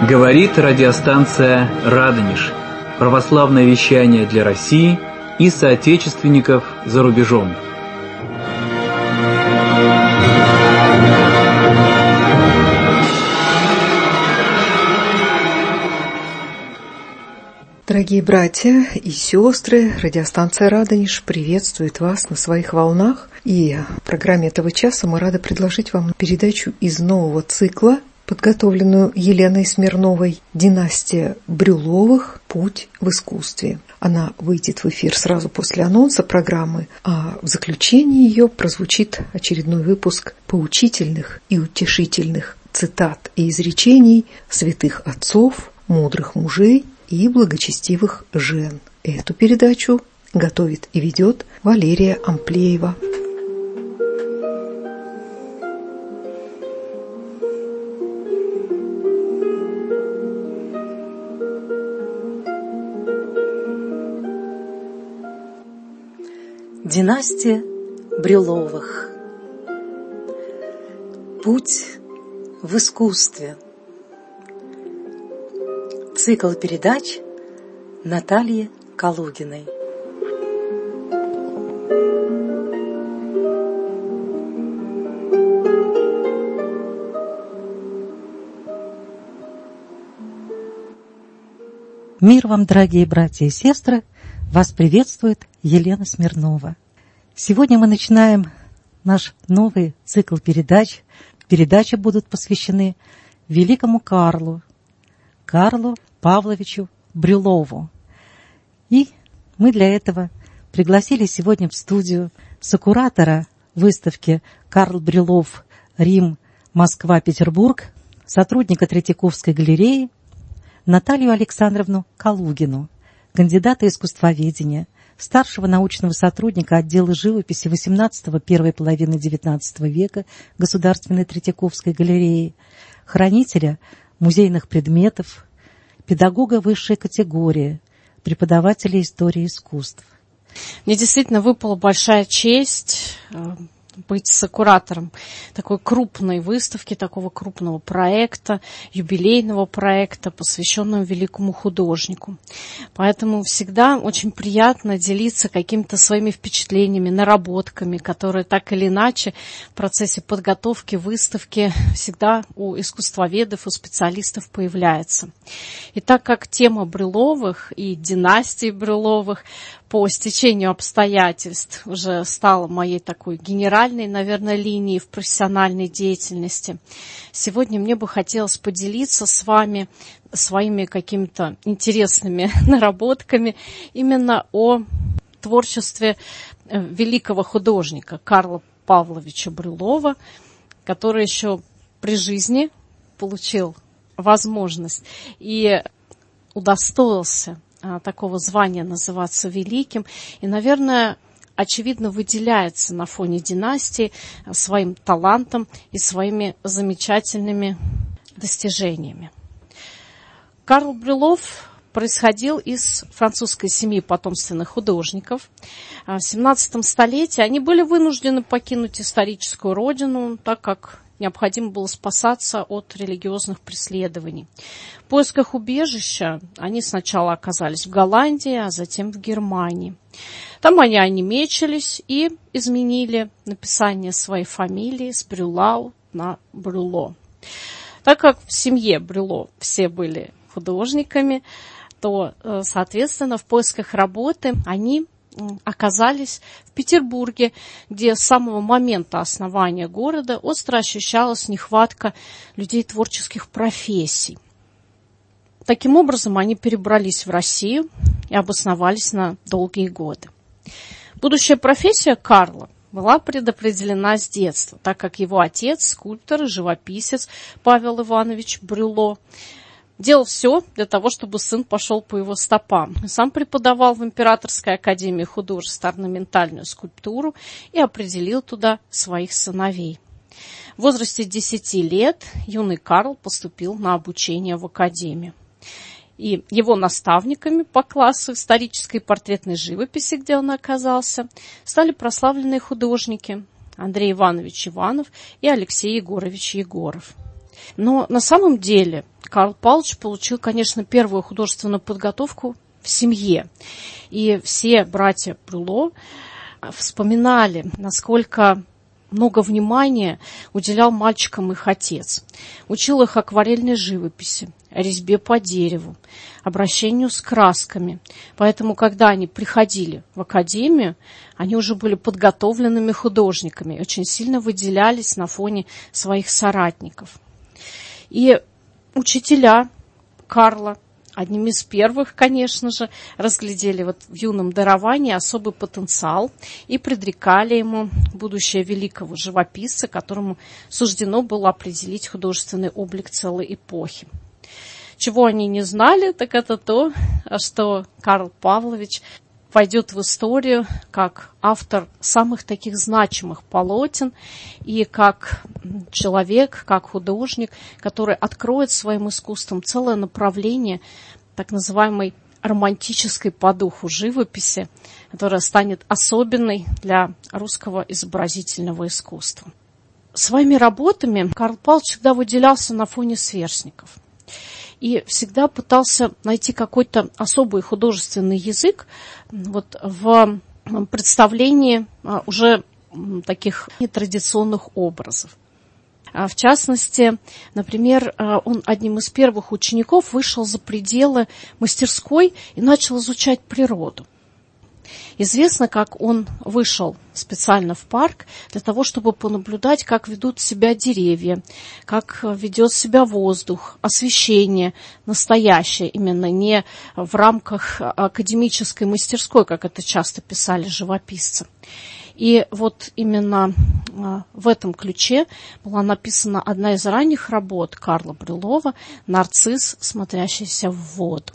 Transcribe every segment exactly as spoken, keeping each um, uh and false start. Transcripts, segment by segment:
Говорит радиостанция «Радонеж». Православное вещание для России и соотечественников за рубежом. Дорогие братья и сестры, радиостанция «Радонеж» приветствует вас на своих волнах. И в программе этого часа мы рады предложить вам передачу из нового цикла, подготовленную Еленой Смирновой, «Династия Брюловых. Путь в искусстве». Она выйдет в эфир сразу после анонса программы, а в заключении ее прозвучит очередной выпуск поучительных и утешительных цитат и изречений святых отцов, мудрых мужей и благочестивых жен. Эту передачу готовит и ведет Валерия Амплеева. Династия Брюловых. Путь в искусстве. Цикл передач Натальи Калугиной. Мир вам, дорогие братья и сестры! Вас приветствует Елена Смирнова. Сегодня мы начинаем наш новый цикл передач. Передачи будут посвящены великому Карлу, Карлу Павловичу Брюлову. И мы для этого пригласили сегодня в студию сокуратора выставки «Карл Брюлов. Рим, Москва, Петербург», сотрудника Третьяковской галереи Наталью Александровну Калугину, кандидата искусствоведения, старшего научного сотрудника отдела живописи восемнадцатого — первой половины девятнадцатого века Государственной Третьяковской галереи, хранителя музейных предметов, педагога высшей категории, преподавателя истории искусств. Мне действительно выпала большая честь быть сокуратором такой крупной выставки, такого крупного проекта, юбилейного проекта, посвященного великому художнику. Поэтому всегда очень приятно делиться какими-то своими впечатлениями, наработками, которые так или иначе в процессе подготовки выставки всегда у искусствоведов, у специалистов появляются. И так как тема Брюловых и династии Брюловых по стечению обстоятельств уже стала моей такой генеральной, наверное, линией в профессиональной деятельности, сегодня мне бы хотелось поделиться с вами своими какими-то интересными наработками именно о творчестве великого художника Карла Павловича Брюлова, который еще при жизни получил возможность и удостоился такого звания называться великим, и, наверное, очевидно выделяется на фоне династии своим талантом и своими замечательными достижениями. Карл Брюлов происходил из французской семьи потомственных художников. В семнадцатом столетии они были вынуждены покинуть историческую родину, так как необходимо было спасаться от религиозных преследований. В поисках убежища они сначала оказались в Голландии, а затем в Германии. Там они онемечились и изменили написание своей фамилии с Брюлау на Брюло. Так как в семье Брюло все были художниками, то, соответственно, в поисках работы они оказались в Петербурге, где с самого момента основания города остро ощущалась нехватка людей творческих профессий. Таким образом, они перебрались в Россию и обосновались на долгие годы. Будущая профессия Карла была предопределена с детства, так как его отец, скульптор и живописец Павел Иванович Брюло, делал все для того, чтобы сын пошел по его стопам. Сам преподавал в Императорской академии художеств орнаментальную скульптуру и определил туда своих сыновей. В возрасте десяти лет юный Карл поступил на обучение в академию. И его наставниками по классу исторической и портретной живописи, где он оказался, стали прославленные художники Андрей Иванович Иванов и Алексей Егорович Егоров. Но на самом деле Карл Павлович получил, конечно, первую художественную подготовку в семье. И все братья Брюло вспоминали, насколько много внимания уделял мальчикам их отец. Учил их акварельной живописи, резьбе по дереву, обращению с красками. Поэтому, когда они приходили в академию, они уже были подготовленными художниками, очень сильно выделялись на фоне своих соратников. И учителя Карла, одним из первых, конечно же, разглядели вот в юном даровании особый потенциал и предрекали ему будущее великого живописца, которому суждено было определить художественный облик целой эпохи. Чего они не знали, так это то, что Карл Павлович войдет в историю как автор самых таких значимых полотен и как человек, как художник, который откроет своим искусством целое направление так называемой романтической по духу живописи, которая станет особенной для русского изобразительного искусства. Своими работами Карл Павлович всегда выделялся на фоне сверстников и всегда пытался найти какой-то особый художественный язык вот в представлении уже таких нетрадиционных образов. В частности, например, он одним из первых учеников вышел за пределы мастерской и начал изучать природу. Известно, как он вышел специально в парк для того, чтобы понаблюдать, как ведут себя деревья, как ведет себя воздух, освещение настоящее, именно не в рамках академической мастерской, как это часто писали живописцы. И вот именно в этом ключе была написана одна из ранних работ Карла Брюлова «Нарцисс, смотрящийся в воду».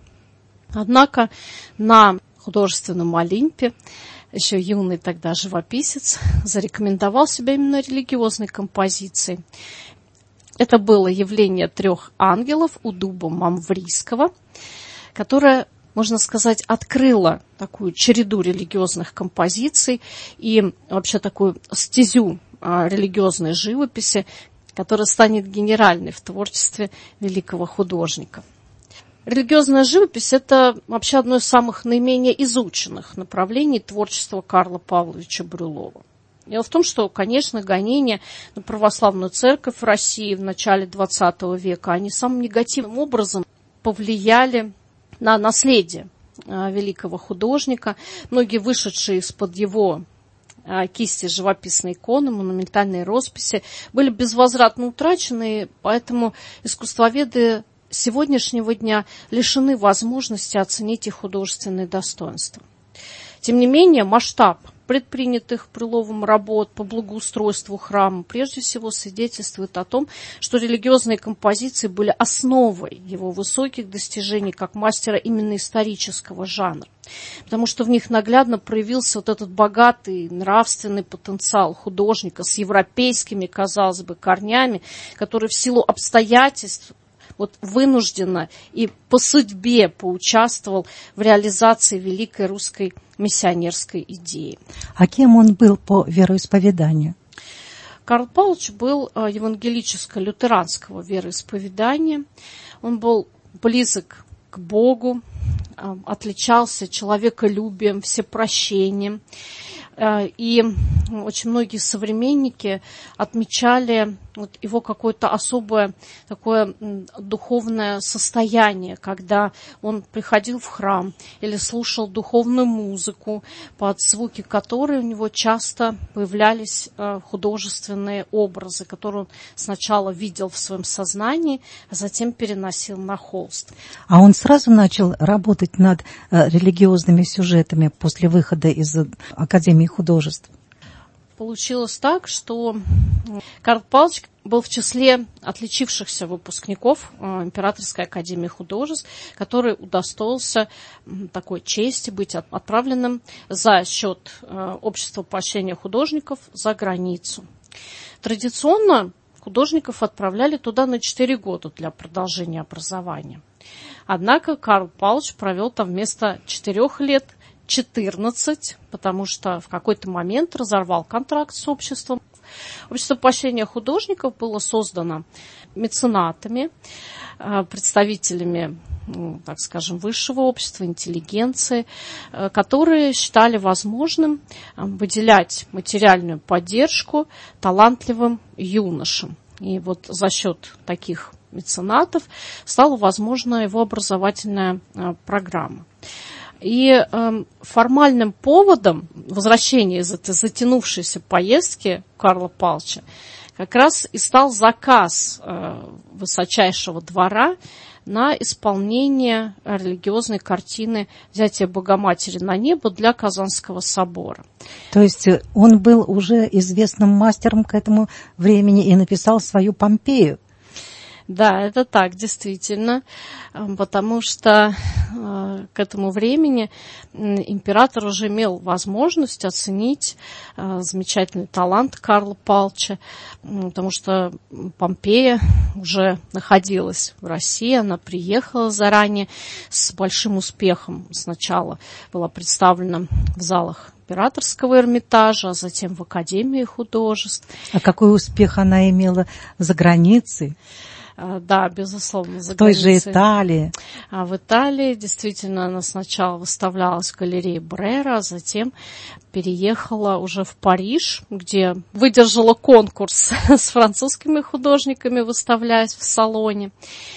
Однако на художественном Олимпе еще юный тогда живописец зарекомендовал себя именно религиозной композицией. Это было явление трех ангелов у дуба Мамврийского, которое, можно сказать, открыло такую череду религиозных композиций и вообще такую стезю религиозной живописи, которая станет генеральной в творчестве великого художника. Религиозная живопись – это вообще одно из самых наименее изученных направлений творчества Карла Павловича Брюлова. Дело в том, что, конечно, гонения на православную церковь в России в начале двадцатого века, они самым негативным образом повлияли на наследие великого художника. Многие вышедшие из-под его кисти живописные иконы, монументальные росписи были безвозвратно утрачены, поэтому искусствоведы сегодняшнего дня лишены возможности оценить их художественные достоинства. Тем не менее, масштаб предпринятых Брюловым работ по благоустройству храма прежде всего свидетельствует о том, что религиозные композиции были основой его высоких достижений как мастера именно исторического жанра, потому что в них наглядно проявился вот этот богатый нравственный потенциал художника с европейскими, казалось бы, корнями, который в силу обстоятельств вот вынужденно и по судьбе поучаствовал в реализации великой русской миссионерской идеи. А кем он был по вероисповеданию? Карл Павлович был евангелическо-лютеранского вероисповедания. Он был близок к Богу, отличался человеколюбием, всепрощением. И очень многие современники отмечали вот его какое-то особое такое духовное состояние, когда он приходил в храм или слушал духовную музыку, под звуки которой у него часто появлялись художественные образы, которые он сначала видел в своем сознании, а затем переносил на холст. А он сразу начал работать над религиозными сюжетами после выхода из Академии художеств? Получилось так, что Карл Павлович был в числе отличившихся выпускников Императорской академии художеств, который удостоился такой чести быть отправленным за счет Общества поощрения художников за границу. Традиционно художников отправляли туда на четыре года для продолжения образования. Однако Карл Павлович провел там вместо четырех лет четырнадцать, потому что в какой-то момент разорвал контракт с обществом, Общество поощрения художников было создано меценатами, представителями, так скажем, высшего общества, интеллигенции, которые считали возможным выделять материальную поддержку талантливым юношам. И вот за счет таких меценатов стала возможна его образовательная программа. И э, формальным поводом возвращения из этой затянувшейся поездки Карла Павловича как раз и стал заказ э, высочайшего двора на исполнение религиозной картины «Взятие Богоматери на небо» для Казанского собора. То есть он был уже известным мастером к этому времени и написал свою «Помпею». Да, это так, действительно, потому что э, к этому времени император уже имел возможность оценить э, замечательный талант Карла Павловича, потому что Помпея уже находилась в России, она приехала заранее с большим успехом. Сначала была представлена в залах Императорского Эрмитажа, а затем в Академии художеств. А какой успех она имела за границей? Да, безусловно, за в той границей. же Италии. А в Италии действительно она сначала выставлялась в галерее Брера, а затем переехала уже в Париж, где выдержала конкурс с французскими художниками, выставляясь в салоне.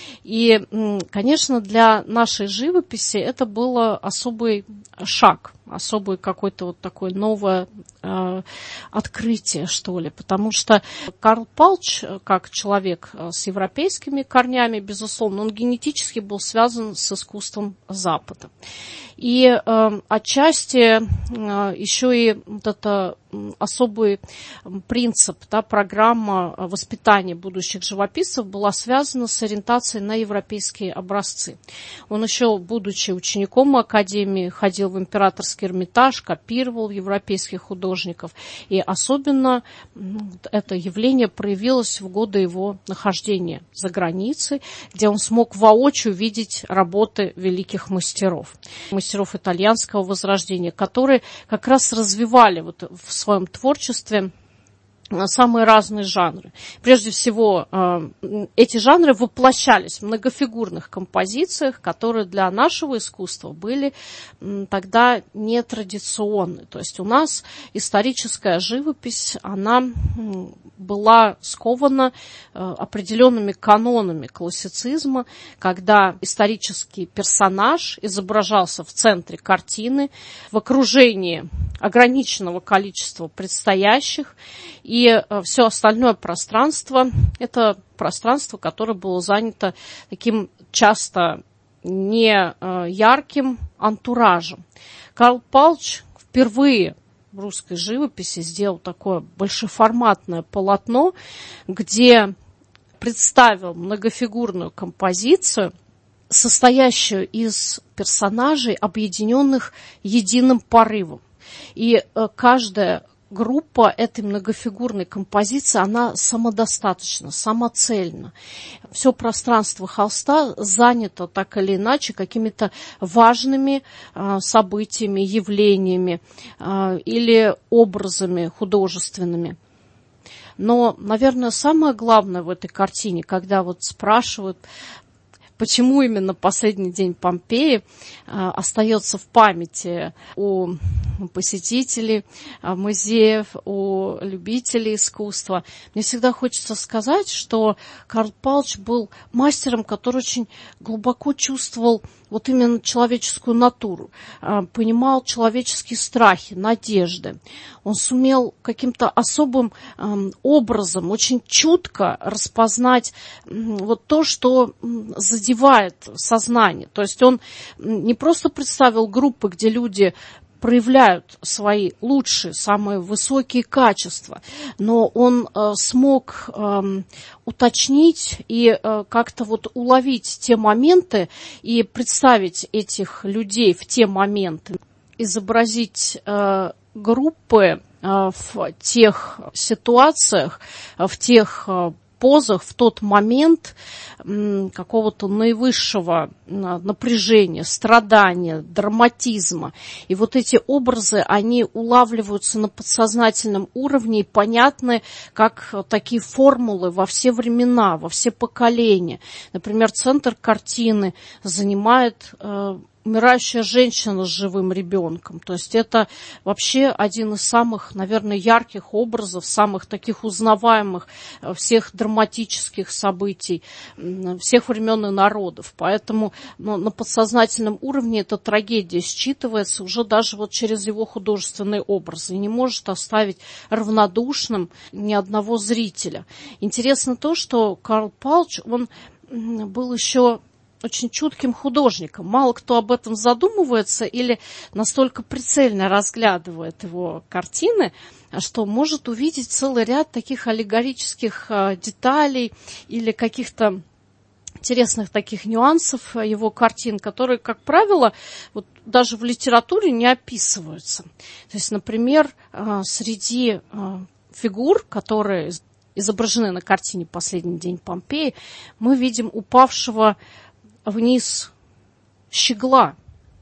И, конечно, для нашей живописи это был особый шаг, особое какое-то вот такое новое э, открытие, что ли, потому что Карл Павлович, как человек с европейскими корнями, безусловно, он генетически был связан с искусством Запада. И э, отчасти э, еще и вот это особый принцип, да, программа воспитания будущих живописцев была связана с ориентацией на европейские образцы. Он еще, будучи учеником Академии, ходил в Императорский Эрмитаж, копировал европейских художников. И особенно это явление проявилось в годы его нахождения за границей, где он смог воочию видеть работы великих мастеров. Мастеров итальянского возрождения, которые как раз развивали вот в своем творчестве самые разные жанры. Прежде всего, эти жанры воплощались в многофигурных композициях, которые для нашего искусства были тогда нетрадиционны. То есть у нас историческая живопись, она была скована определенными канонами классицизма, когда исторический персонаж изображался в центре картины, в окружении ограниченного количества предстоящих, и все остальное пространство – это пространство, которое было занято таким часто не ярким антуражем. Карл Павлович впервые в русской живописи сделал такое большеформатное полотно, где представил многофигурную композицию, состоящую из персонажей, объединенных единым порывом. И каждая группа этой многофигурной композиции, она самодостаточна, самоцельна. Все пространство холста занято так или иначе какими-то важными э, событиями, явлениями э, или образами художественными. Но, наверное, самое главное в этой картине, когда вот спрашивают, почему именно последний день Помпеи э, остается в памяти у посетителей музеев, у любителей искусства. Мне всегда хочется сказать, что Карл Павлович был мастером, который очень глубоко чувствовал вот именно человеческую натуру, понимал человеческие страхи, надежды. Он сумел каким-то особым образом, очень чутко распознать вот то, что задевает сознание. То есть он не просто представил группы, где люди проявляют свои лучшие, самые высокие качества, но он э, смог э, уточнить и э, как-то вот уловить те моменты и представить этих людей в те моменты, изобразить э, группы э, в тех ситуациях, в тех э, позах в тот момент какого-то наивысшего напряжения, страдания, драматизма. И вот эти образы, они улавливаются на подсознательном уровне и понятны как такие формулы во все времена, во все поколения. Например, центр картины занимает умирающая женщина с живым ребенком. То есть это вообще один из самых, наверное, ярких образов, самых таких узнаваемых всех драматических событий всех времен и народов. Поэтому ну, на подсознательном уровне эта трагедия считывается уже даже вот через его художественные образы и не может оставить равнодушным ни одного зрителя. Интересно то, что Карл Палч, он был еще очень чутким художником. Мало кто об этом задумывается или настолько прицельно разглядывает его картины, что может увидеть целый ряд таких аллегорических деталей или каких-то интересных таких нюансов его картин, которые, как правило, вот даже в литературе не описываются. То есть, например, среди фигур, которые изображены на картине «Последний день Помпеи», мы видим упавшего вниз щегла,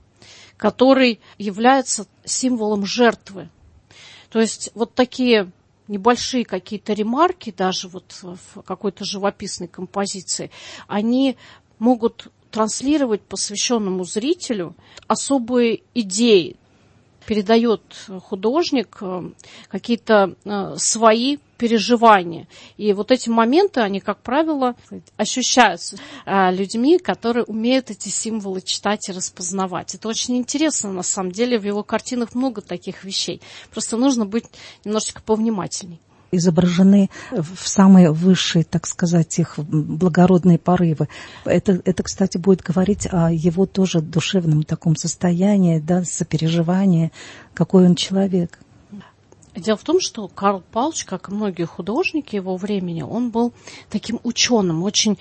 который является символом жертвы. То есть вот такие небольшие какие-то ремарки, даже вот в какой-то живописной композиции, они могут транслировать посвященному зрителю особые идеи. Передает художник какие-то свои переживания. И вот эти моменты, они, как правило, ощущаются людьми, которые умеют эти символы читать и распознавать. Это очень интересно, на самом деле, в его картинах много таких вещей. Просто нужно быть немножечко повнимательней. Изображены в самые высшие, так сказать, их благородные порывы. Это, это, кстати, будет говорить о его тоже душевном таком состоянии, да, сопереживании, какой он человек. Дело в том, что Карл Палч, как и многие художники его времени, он был таким ученым, очень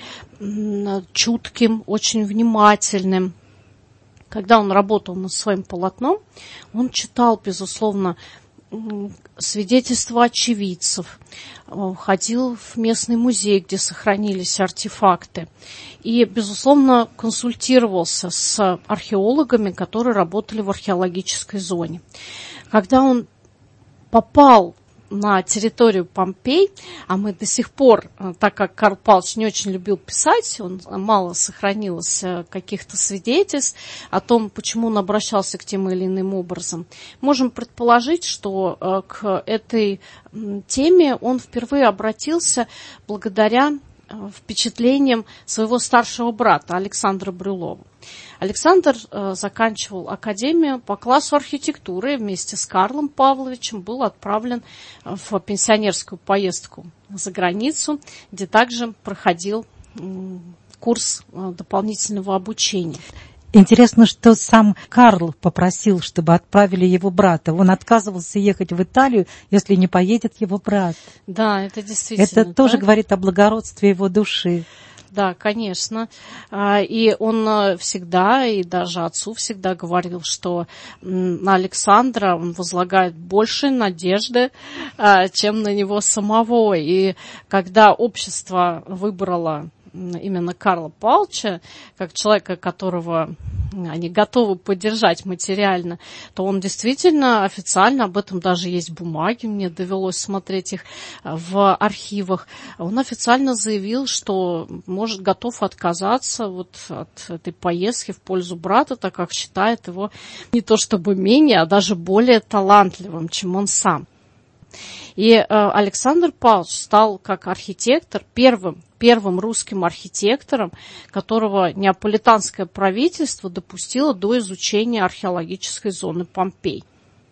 чутким, очень внимательным. Когда он работал над своим полотном, он читал, безусловно, свидетельства очевидцев, ходил в местный музей, где сохранились артефакты, и, безусловно, консультировался с археологами, которые работали в археологической зоне. Когда он попал на территорию Помпей, а мы до сих пор, так как Карл Палч не очень любил писать, он мало сохранилось каких-то свидетельств о том, почему он обращался к тем или иным образом, можем предположить, что к этой теме он впервые обратился благодаря впечатлениям своего старшего брата Александра Брюлова. Александр э, заканчивал академию по классу архитектуры и вместе с Карлом Павловичем был отправлен в пенсионерскую поездку за границу, где также проходил э, курс э, дополнительного обучения. Интересно, что сам Карл попросил, чтобы отправили его брата. Он отказывался ехать в Италию, если не поедет его брат. Да, это действительно. Это да? тоже говорит о благородстве его души. Да, конечно. И он всегда, и даже отцу всегда говорил, что на Александра он возлагает больше надежды, чем на него самого. И когда общество выбрало именно Карла Палча, как человека, которого они готовы поддержать материально, то он действительно официально, об этом даже есть бумаги, мне довелось смотреть их в архивах, он официально заявил, что может готов отказаться вот от этой поездки в пользу брата, так как считает его не то чтобы менее, а даже более талантливым, чем он сам. И э, Александр Палч стал как архитектор первым, первым русским архитектором, которого неаполитанское правительство допустило до изучения археологической зоны Помпей.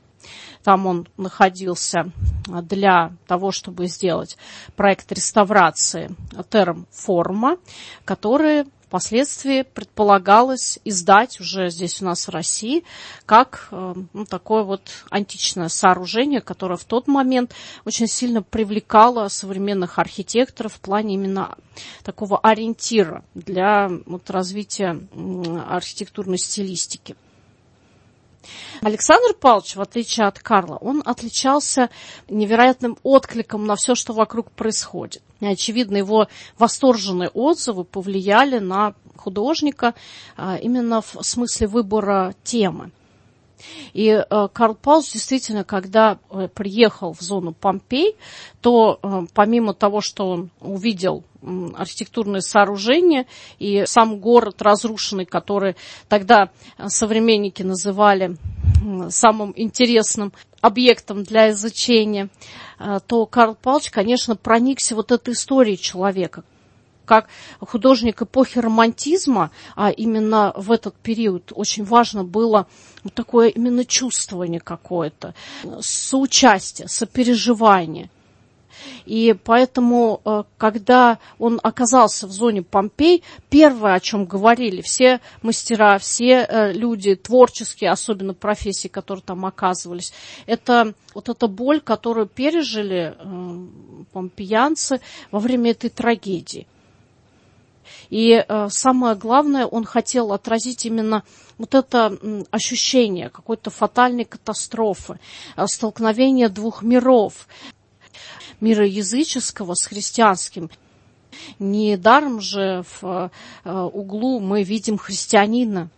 Там он находился для того, чтобы сделать проект реставрации Терам Форума, который впоследствии предполагалось издать уже здесь у нас в России как ну, такое вот античное сооружение, которое в тот момент очень сильно привлекало современных архитекторов в плане именно такого ориентира для вот, развития архитектурной стилистики. Александр Павлович, в отличие от Карла, он отличался невероятным откликом на все, что вокруг происходит. И, очевидно, его восторженные отзывы повлияли на художника именно в смысле выбора темы. И э, Карл Паулс действительно, когда э, приехал в зону Помпей, то э, помимо того, что он увидел э, архитектурные сооружения и сам город разрушенный, который тогда современники называли э, самым интересным объектом для изучения, э, то Карл Паулович, конечно, проникся вот этой историей человека. Как художник эпохи романтизма, а именно в этот период очень важно было такое именно чувствование какое-то, соучастие, сопереживание. И поэтому, когда он оказался в зоне Помпей, первое, о чем говорили все мастера, все люди творческие, особенно профессии, которые там оказывались, это вот эта боль, которую пережили помпеянцы во время этой трагедии. И э, самое главное, он хотел отразить именно вот это м, ощущение какой-то фатальной катастрофы, э, столкновения двух миров, мира языческого с христианским. Недаром же в э, углу мы видим христианина.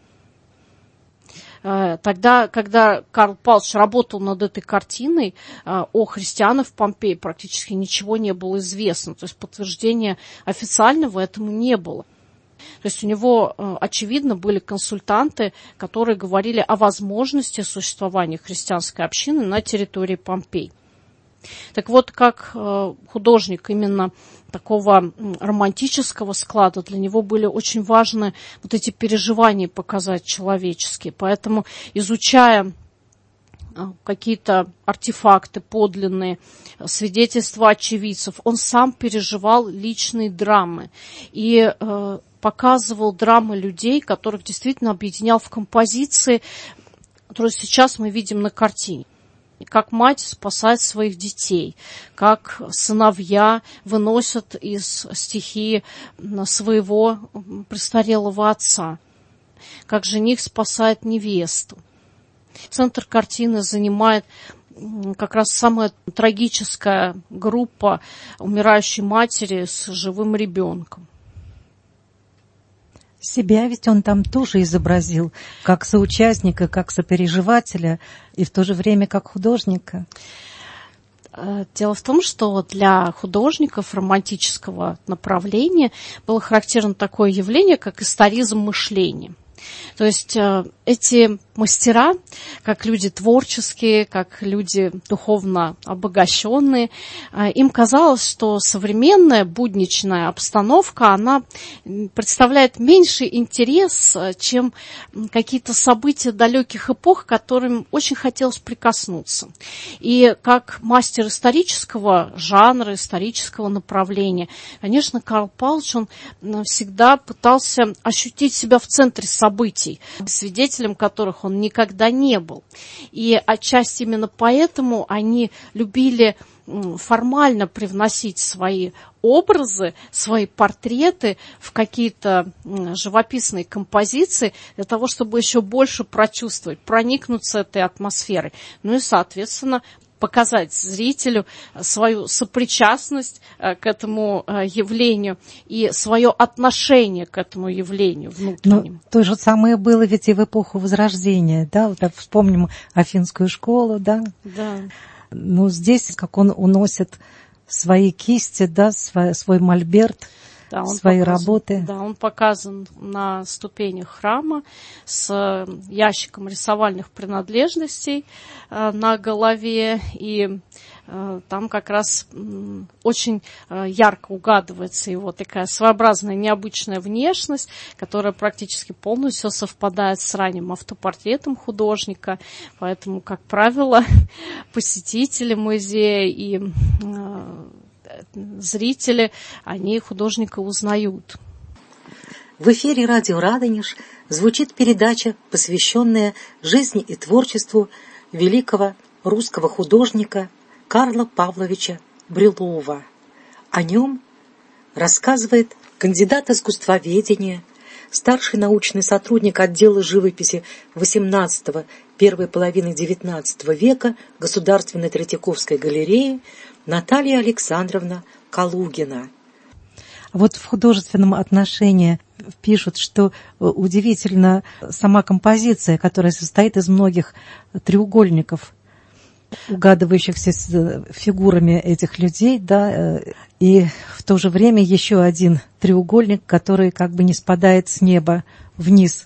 Тогда, когда Карл Паулович работал над этой картиной, о христианах в Помпее практически ничего не было известно. То есть подтверждения официального этому не было. То есть у него, очевидно, были консультанты, которые говорили о возможности существования христианской общины на территории Помпей. Так вот, как художник именно такого романтического склада, для него были очень важны вот эти переживания показать человеческие. Поэтому, изучая какие-то артефакты подлинные, свидетельства очевидцев, он сам переживал личные драмы и э, показывал драмы людей, которых действительно объединял в композиции, которую сейчас мы видим на картине. Как мать спасает своих детей, как сыновья выносят из стихии своего престарелого отца, как жених спасает невесту. Центр картины занимает как раз самая трагическая группа умирающей матери с живым ребенком. Себя ведь он там тоже изобразил, как соучастника, как сопереживателя, и в то же время как художника. Дело в том, что для художников романтического направления было характерно такое явление, как историзм мышления. То есть эти мастера, как люди творческие, как люди духовно обогащенные, им казалось, что современная будничная обстановка, она представляет меньший интерес, чем какие-то события далеких эпох, к которым очень хотелось прикоснуться. И как мастер исторического жанра, исторического направления, конечно, Карл Паулович, он всегда пытался ощутить себя в центре событий, свидетелем которых он никогда не был. И отчасти именно поэтому они любили формально привносить свои образы, свои портреты в какие-то живописные композиции для того, чтобы еще больше прочувствовать, проникнуться этой атмосферой. Ну и, соответственно, показать зрителю свою сопричастность к этому явлению и свое отношение к этому явлению внутреннему. Но то же самое было ведь и в эпоху Возрождения, да, вот вспомним Афинскую школу, да. Да. Но здесь, как он уносит свои кисти, да, свой, свой мольберт, да, он свои показан, работы. Да, он показан на ступенях храма с ящиком рисовальных принадлежностей э, на голове, и э, там как раз э, очень э, ярко угадывается его такая своеобразная необычная внешность, которая практически полностью совпадает с ранним автопортретом художника, поэтому, как правило, посетители музея и э, зрители, они художника узнают. В эфире радио «Радонеж» звучит передача, посвященная жизни и творчеству великого русского художника Карла Павловича Брюлова. О нем рассказывает кандидат искусствоведения, старший научный сотрудник отдела живописи восемнадцатого — первой половины девятнадцатого века Государственной Третьяковской галереи Наталья Александровна Калугина. Вот в художественном отношении пишут, что удивительно сама композиция, которая состоит из многих треугольников, угадывающихся с фигурами этих людей, да, и в то же время еще один треугольник, который как бы не спадает с неба вниз.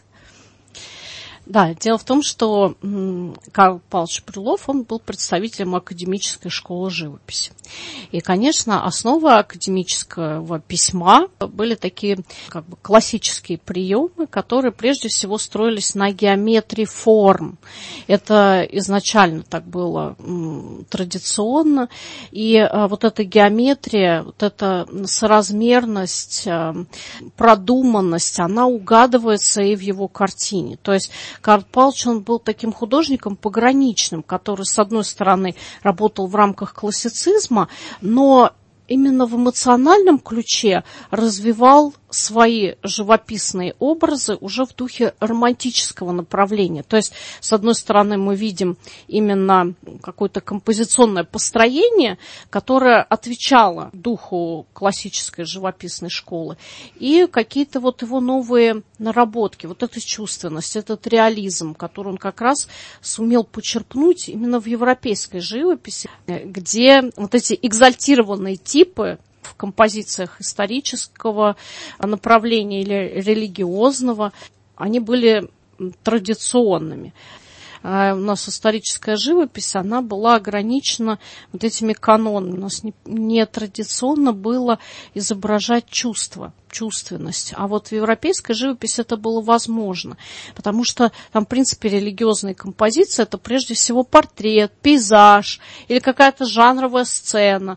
Да, дело в том, что Карл Павлович Брюллов, он был представителем академической школы живописи. И, конечно, основа академического письма были такие как бы классические приемы, которые прежде всего строились на геометрии форм. Это изначально так было м, традиционно. И а, вот эта геометрия, вот эта соразмерность, а, продуманность, она угадывается и в его картине. То есть Карл Павлович, он был таким художником пограничным, который, с одной стороны, работал в рамках классицизма, но именно в эмоциональном ключе развивал свои живописные образы уже в духе романтического направления. То есть, с одной стороны, мы видим именно какое-то композиционное построение, которое отвечало духу классической живописной школы, и какие-то вот его новые наработки, вот эта чувственность, этот реализм, который он как раз сумел почерпнуть именно в европейской живописи, где вот эти экзальтированные типы в композициях исторического направления или религиозного, они были традиционными. А у нас историческая живопись, она была ограничена вот этими канонами. У нас не, не традиционно было изображать чувства, чувственность. А вот в европейской живописи это было возможно, потому что там, в принципе, религиозные композиции — это прежде всего портрет, пейзаж или какая-то жанровая сцена.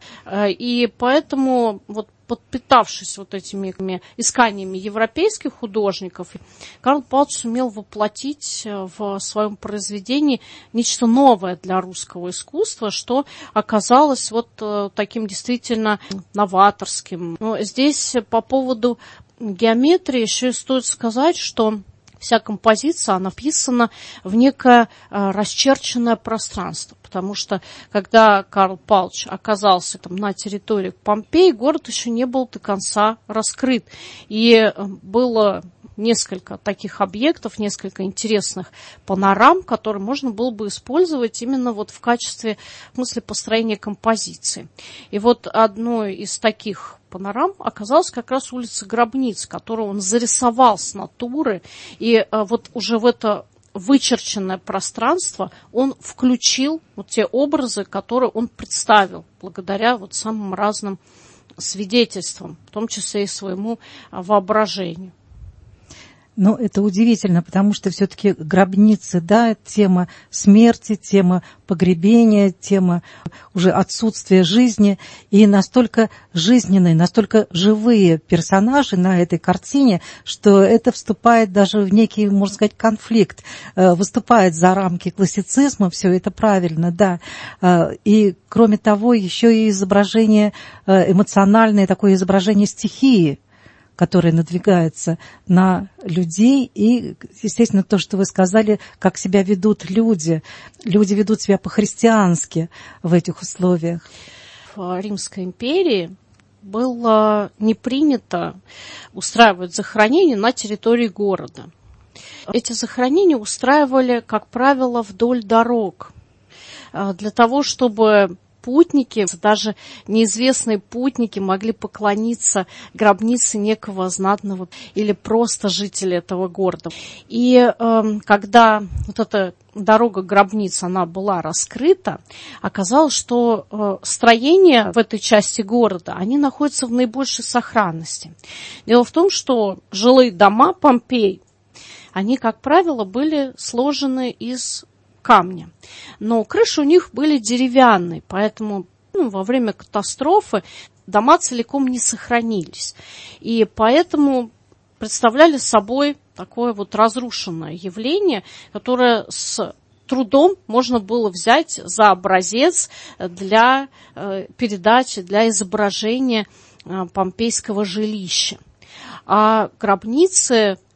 И поэтому вот подпитавшись вот этими исканиями европейских художников, Карл Павлович сумел воплотить в своем произведении нечто новое для русского искусства, что оказалось вот таким действительно новаторским. Но здесь по поводу геометрии еще стоит сказать, что вся композиция, она вписана в некое э, расчерченное пространство, потому что, когда Карл Павлович оказался там на территории Помпеи, город еще не был до конца раскрыт, и э, было несколько таких объектов, несколько интересных панорам, которые можно было бы использовать именно вот в качестве, в смысле, построения композиции. И вот одной из таких панорам оказалась как раз улица Гробниц, которую он зарисовал с натуры, и а, вот уже в это вычерченное пространство он включил вот те образы, которые он представил, благодаря вот самым разным свидетельствам, в том числе и своему а, воображению. Ну, это удивительно, потому что все-таки гробницы, да, тема смерти, тема погребения, тема уже отсутствия жизни, и настолько жизненные, настолько живые персонажи на этой картине, что это вступает даже в некий, можно сказать, конфликт, выступает за рамки классицизма, все это правильно, да. И, кроме того, еще и изображение эмоциональное, такое изображение стихии, которая надвигается на людей, и, естественно, то, что вы сказали, как себя ведут люди. Люди ведут себя по-христиански в этих условиях. В Римской империи было не принято устраивать захоронения на территории города. Эти захоронения устраивали, как правило, вдоль дорог, для того, чтобы путники, даже неизвестные путники могли поклониться гробнице некого знатного или просто жителя этого города. И э, когда вот эта дорога гробниц, она была раскрыта, оказалось, что э, строения в этой части города, они находятся в наибольшей сохранности. Дело в том, что жилые дома Помпей, они, как правило, были сложены из камня. Но крыши у них были деревянные, поэтому ну, во время катастрофы дома целиком не сохранились. И поэтому представляли собой такое вот разрушенное явление, которое с трудом можно было взять за образец для э, передачи, для изображения э, помпейского жилища. А гробницы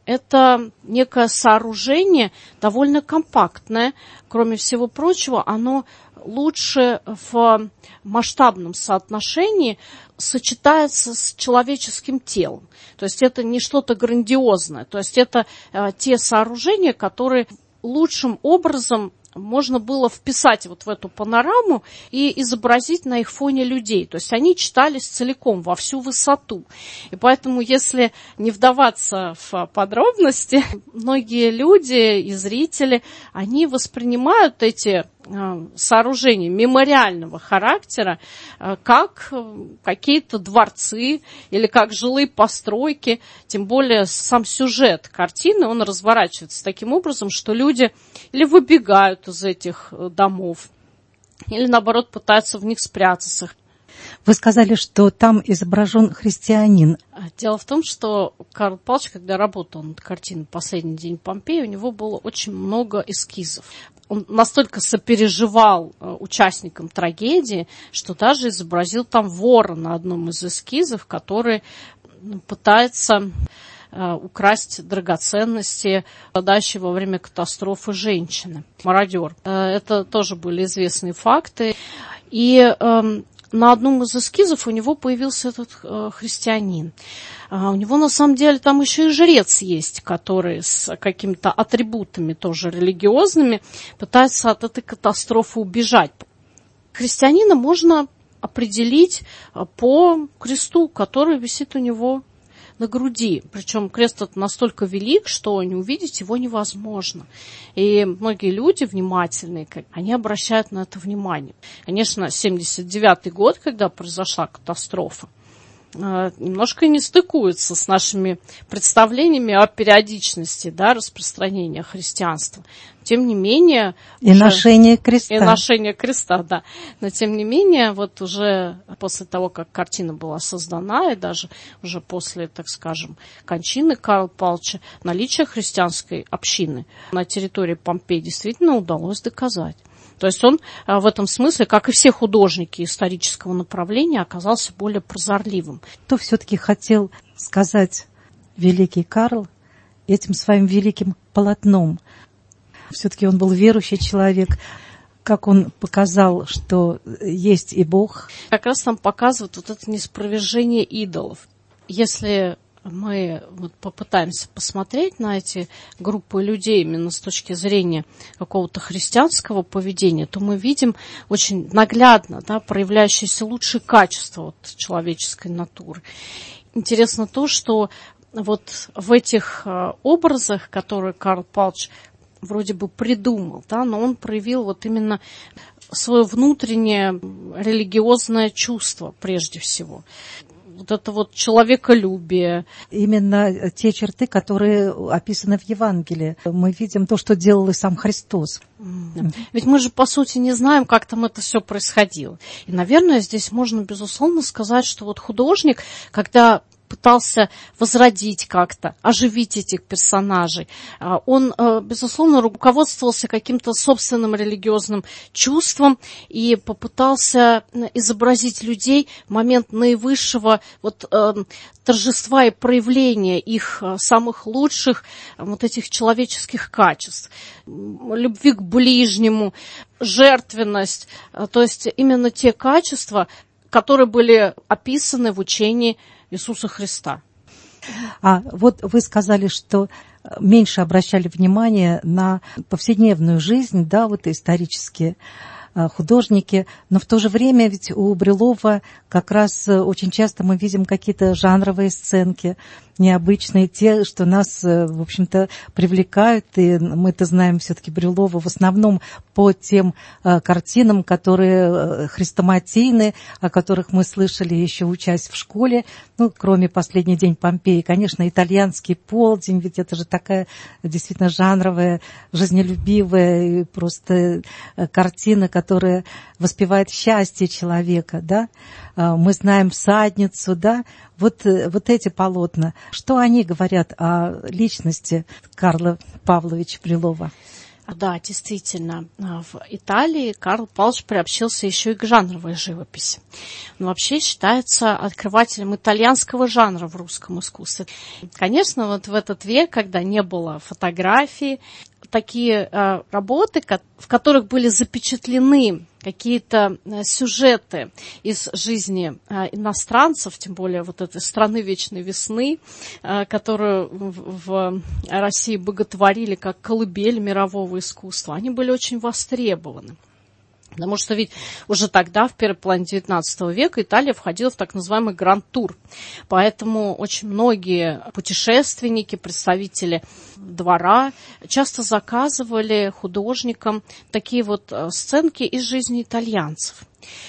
это некое сооружение довольно компактное. Кроме всего прочего, оно лучше в масштабном соотношении сочетается с человеческим телом. То есть это не что-то грандиозное. То есть это э, те сооружения, которые лучшим образом можно было вписать вот в эту панораму и изобразить на их фоне людей. То есть они читались целиком, во всю высоту. И поэтому, если не вдаваться в подробности, многие люди и зрители, они воспринимают эти сооружения мемориального характера как какие-то дворцы или как жилые постройки. Тем более сам сюжет картины, он разворачивается таким образом, что люди или выбегают из этих домов, или, наоборот, пытаются в них спрятаться. Вы сказали, что там изображен христианин. Дело в том, что Карл Павлович, когда работал над картиной «Последний день Помпеи», у него было очень много эскизов. Он настолько сопереживал участникам трагедии, что даже изобразил там вора на одном из эскизов, который пытается украсть драгоценности, попадающей во время катастрофы женщины. Мародер. Это тоже были известные факты. И э, на одном из эскизов у него появился этот э, христианин. А у него на самом деле там еще и жрец есть, который с какими-то атрибутами тоже религиозными пытается от этой катастрофы убежать. Христианина можно определить по кресту, который висит у него на груди. Причем крест этот настолько велик, что не увидеть его невозможно. И многие люди внимательные, они обращают на это внимание. Конечно, семьдесят девятый год, когда произошла катастрофа, немножко не стыкуется с нашими представлениями о периодичности, да, распространения христианства. Тем не менее... И уже... ношение креста. И ношение креста, да. Но тем не менее, вот уже после того, как картина была создана, и даже уже после, так скажем, кончины Карла Павловича, наличие христианской общины на территории Помпеи действительно удалось доказать. То есть он в этом смысле, как и все художники исторического направления, оказался более прозорливым. Что все-таки хотел сказать великий Карл этим своим великим полотном? Все-таки он был верующий человек. Как он показал, что есть и Бог? Как раз там показывает вот это неспровержение идолов. Если мы вот попытаемся посмотреть на эти группы людей именно с точки зрения какого-то христианского поведения, то мы видим очень наглядно, да, проявляющиеся лучшие качества вот человеческой натуры. Интересно то, что вот в этих образах, которые Карл Павлович вроде бы придумал, да, но он проявил вот именно свое внутреннее религиозное чувство прежде всего. Вот это вот человеколюбие. Именно те черты, которые описаны в Евангелии. Мы видим то, что делал и сам Христос. Ведь мы же, по сути, не знаем, как там это все происходило. И, наверное, здесь можно, безусловно, сказать, что вот художник, когда пытался возродить как-то, оживить этих персонажей. Он, безусловно, руководствовался каким-то собственным религиозным чувством и попытался изобразить людей в момент наивысшего вот, торжества и проявления их самых лучших вот этих человеческих качеств. Любви к ближнему, жертвенность, то есть именно те качества, которые были описаны в учении Иисуса Христа. А вот вы сказали, что меньше обращали внимание на повседневную жизнь, да, вот исторические художники, но в то же время ведь у Брюлова как раз очень часто мы видим какие-то жанровые сценки, необычные, те, что нас, в общем-то, привлекают, и мы-то знаем все-таки Брюлова в основном по тем картинам, которые хрестоматийны, о которых мы слышали еще учась в школе, ну, кроме «Последний день Помпеи», конечно, «Итальянский полдень», ведь это же такая действительно жанровая, жизнелюбивая просто картина, которая воспевает счастье человека, да. Мы знаем «Всадницу», да. Вот, вот эти полотна, что они говорят о личности Карла Павловича Брюлова? Да, действительно, в Италии Карл Палыч приобщился еще и к жанровой живописи. Он вообще считается открывателем итальянского жанра в русском искусстве. Конечно, вот в этот век, когда не было фотографий, такие э, работы, в которых были запечатлены какие-то сюжеты из жизни э, иностранцев, тем более вот этой страны вечной весны, э, которую в, в России боготворили как колыбель мирового искусства, они были очень востребованы. Потому что ведь уже тогда, в первой половине девятнадцатого века, Италия входила в так называемый гранд-тур. Поэтому очень многие путешественники, представители двора часто заказывали художникам такие вот сценки из жизни итальянцев.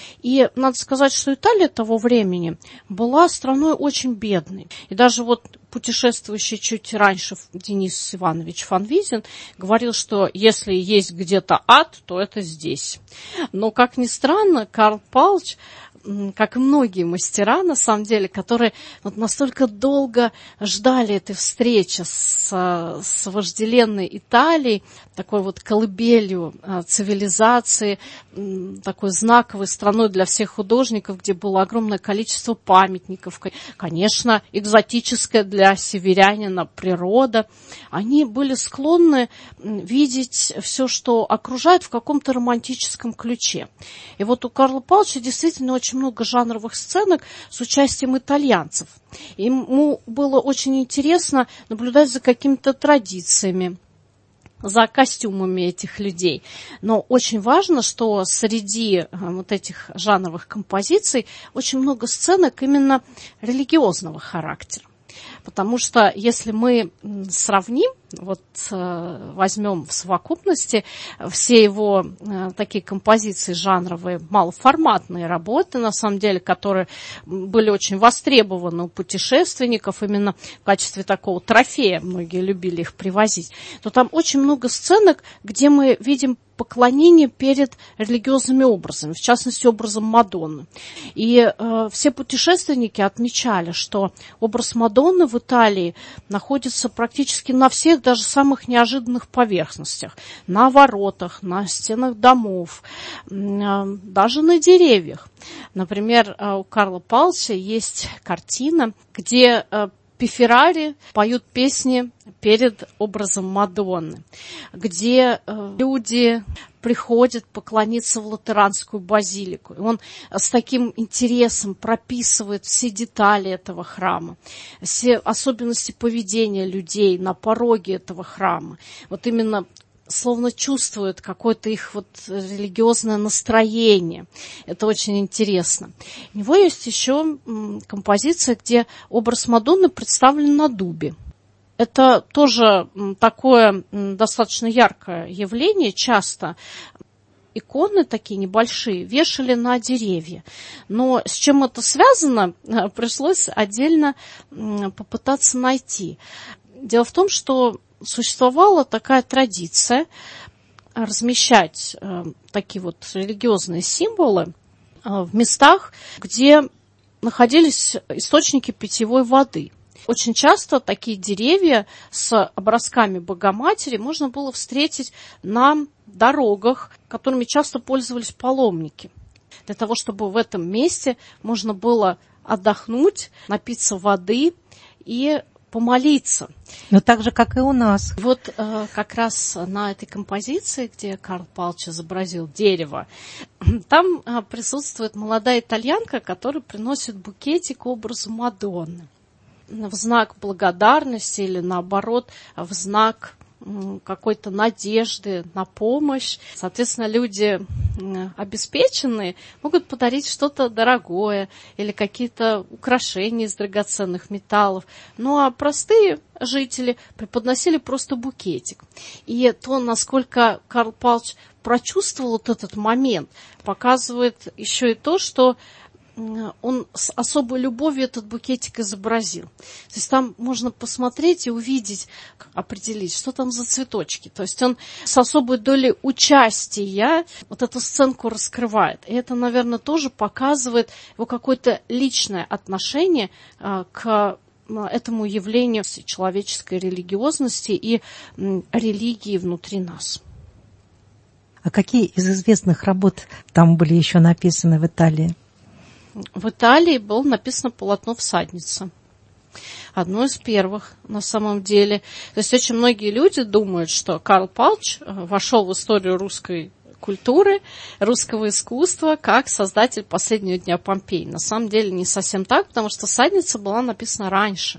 И надо сказать, что Италия того времени была страной очень бедной. И даже вот путешествующий чуть раньше Денис Иванович Фанвизин говорил, что если есть где-то ад, то это здесь. Но, как ни странно, Карл Палыч, как и многие мастера, на самом деле, которые вот настолько долго ждали этой встречи с, с вожделенной Италией, такой вот колыбелью цивилизации, такой знаковой страной для всех художников, где было огромное количество памятников, конечно, экзотическая для северянина природа. Они были склонны видеть все, что окружает, в каком-то романтическом ключе. И вот у Карла Палыча действительно очень много жанровых сценок с участием итальянцев. Ему было очень интересно наблюдать за какими-то традициями, за костюмами этих людей. Но очень важно, что среди вот этих жанровых композиций очень много сценок именно религиозного характера. Потому что если мы сравним, вот возьмем в совокупности все его такие композиции жанровые, малоформатные работы, на самом деле, которые были очень востребованы у путешественников, именно в качестве такого трофея, многие любили их привозить, то там очень много сценок, где мы видим поклонение перед религиозными образами, в частности, образом Мадонны. И э, все путешественники отмечали, что образ Мадонны в Италии находится практически на всех, даже самых неожиданных поверхностях. На воротах, на стенах домов, э, даже на деревьях. Например, э, у Карла Палыча есть картина, где э, Пиферари поют песни перед образом Мадонны, где э, люди приходят поклониться в Латеранскую базилику. И он с таким интересом прописывает все детали этого храма, все особенности поведения людей на пороге этого храма. Вот именно словно чувствует какое-то их вот религиозное настроение. Это очень интересно. У него есть еще композиция, где образ Мадонны представлен на дубе. Это тоже такое достаточно яркое явление. Часто иконы такие небольшие вешали на деревья. Но с чем это связано, пришлось отдельно попытаться найти. Дело в том, что существовала такая традиция размещать э, такие вот религиозные символы э, в местах, где находились источники питьевой воды. Очень часто такие деревья с образками Богоматери можно было встретить на дорогах, которыми часто пользовались паломники. Для того, чтобы в этом месте можно было отдохнуть, напиться воды и помолиться. Но так же, как и у нас. Вот э, как раз на этой композиции, где Карл Палыч изобразил дерево, там э, присутствует молодая итальянка, которая приносит букетик к образу Мадонны. В знак благодарности или, наоборот, в знак какой-то надежды на помощь. Соответственно, люди обеспеченные могут подарить что-то дорогое или какие-то украшения из драгоценных металлов. Ну а простые жители преподносили просто букетик. И то, насколько Карл Палыч прочувствовал вот этот момент, показывает еще и то, что он с особой любовью этот букетик изобразил. То есть там можно посмотреть и увидеть, определить, что там за цветочки. То есть он с особой долей участия вот эту сценку раскрывает. И это, наверное, тоже показывает его какое-то личное отношение к этому явлению человеческой религиозности и религии внутри нас. А какие из известных работ там были еще написаны в Италии? В Италии было написано полотно «Всадница». Одно из первых, на самом деле. То есть очень многие люди думают, что Карл Палч вошел в историю русской культуры, русского искусства, как создатель «Последнего дня Помпеи». На самом деле не совсем так, потому что «Всадница» была написана раньше.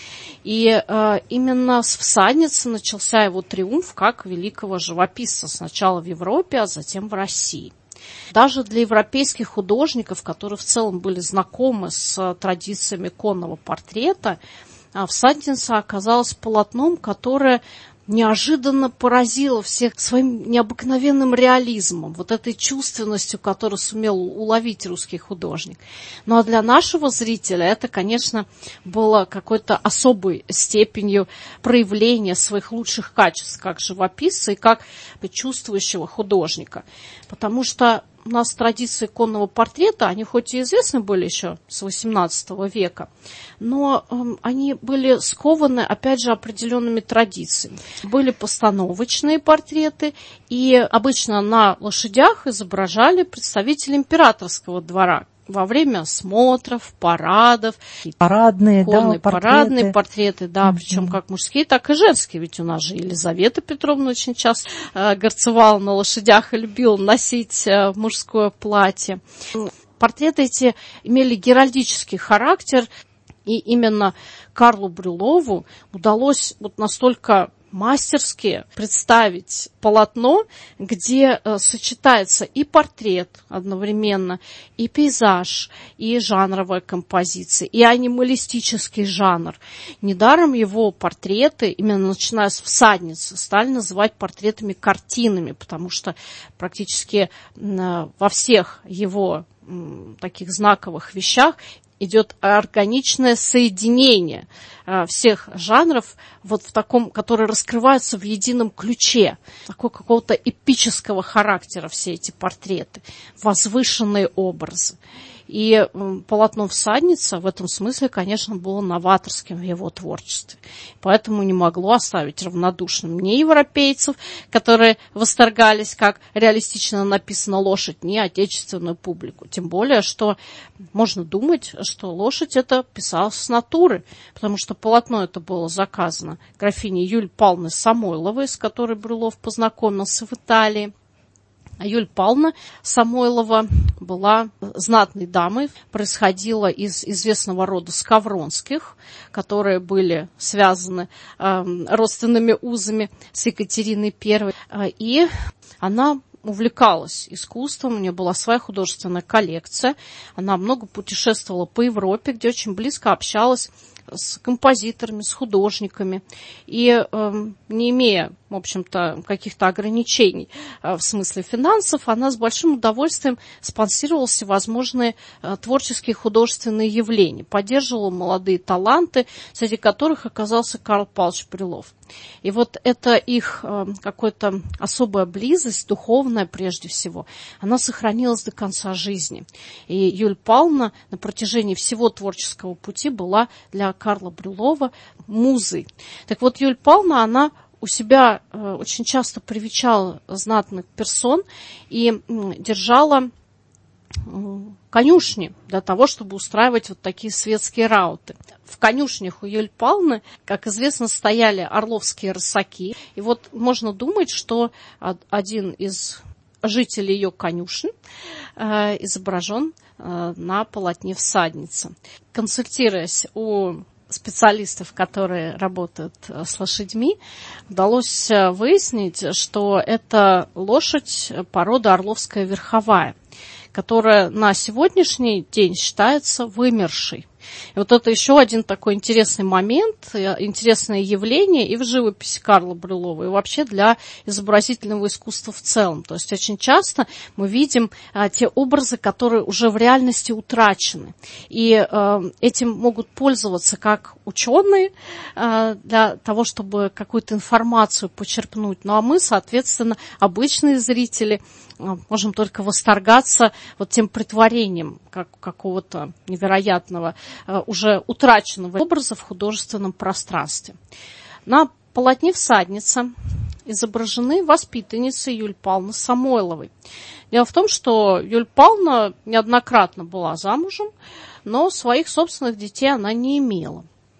И э, именно с «Всадницы» начался его триумф как великого живописца. Сначала в Европе, а затем в России. Даже для европейских художников, которые в целом были знакомы с традициями конного портрета, «Всадница» оказалась полотном, которое неожиданно поразило всех своим необыкновенным реализмом, вот этой чувственностью, которую сумел уловить русский художник. Ну а для нашего зрителя это, конечно, было какой-то особой степенью проявления своих лучших качеств как живописца и как чувствующего художника. Потому что у нас традиции конного портрета, они хоть и известны были еще с восемнадцатого века, но э, они были скованы, опять же, определенными традициями. Были постановочные портреты, и обычно на лошадях изображали представителей императорского двора во время смотров, парадов. Парадные, конные, да, парадные портреты, да, mm-hmm. причем как мужские, так и женские. Ведь у нас же Елизавета Петровна очень часто э, горцевала на лошадях и любила носить э, мужское платье. Портреты эти имели геральдический характер, и именно Карлу Брюлову удалось вот настолько мастерски представить полотно, где э, сочетается и портрет одновременно, и пейзаж, и жанровая композиция, и анималистический жанр. Недаром его портреты, именно начиная с «Всадницы», стали называть портретами-картинами, потому что практически э, во всех его э, таких знаковых вещах идет органичное соединение э, всех жанров, вот в таком, которые раскрываются в едином ключе, такого какого-то эпического характера все эти портреты, возвышенные образы. И э, полотно «Всадница» в этом смысле, конечно, было новаторским в его творчестве. Поэтому не могло оставить равнодушным ни европейцев, которые восторгались, как реалистично написана лошадь, ни отечественную публику. Тем более, что можно думать, что лошадь это писалась с натуры, потому что полотно это было заказано графиней Юлии Павловны Самойловой, с которой Брюлов познакомился в Италии. А Юлия Павловна Самойлова была знатной дамой, происходила из известного рода Скавронских, которые были связаны э, родственными узами с Екатериной Первой. И она увлекалась искусством, у нее была своя художественная коллекция, она много путешествовала по Европе, где очень близко общалась с композиторами, с художниками. И э, не имея, в общем-то, каких-то ограничений э, в смысле финансов, она с большим удовольствием спонсировала всевозможные э, творческие художественные явления, поддерживала молодые таланты, среди которых оказался Карл Павлович Брюлов. И вот эта их э, какая-то особая близость, духовная прежде всего, она сохранилась до конца жизни. И Юлия Павловна на протяжении всего творческого пути была для Карла Брюлова музой. Так вот, Юлия Павловна, она у себя э, очень часто привечала знатных персон и э, держала конюшни для того, чтобы устраивать вот такие светские рауты. В конюшнях у Юлии Павловны, как известно, стояли орловские рысаки. И вот можно думать, что один из жителей ее конюшни э, изображен э, на полотне «Всадница». Консультируясь у специалистов, которые работают с лошадьми, удалось выяснить, что это лошадь породы орловская верховая, которая на сегодняшний день считается вымершей. И вот это еще один такой интересный момент, интересное явление и в живописи Карла Брюлова, и вообще для изобразительного искусства в целом. То есть очень часто мы видим а, те образы, которые уже в реальности утрачены. И а, этим могут пользоваться как ученые а, для того, чтобы какую-то информацию почерпнуть. Ну а мы, соответственно, обычные зрители, можем только восторгаться вот тем претворением как, какого-то невероятного, уже утраченного образа в художественном пространстве. На полотне «Всадница» изображены воспитанницы Юлии Павловны Самойловой. Дело в том, что Юлия Павловна неоднократно была замужем, но своих собственных детей она не имела.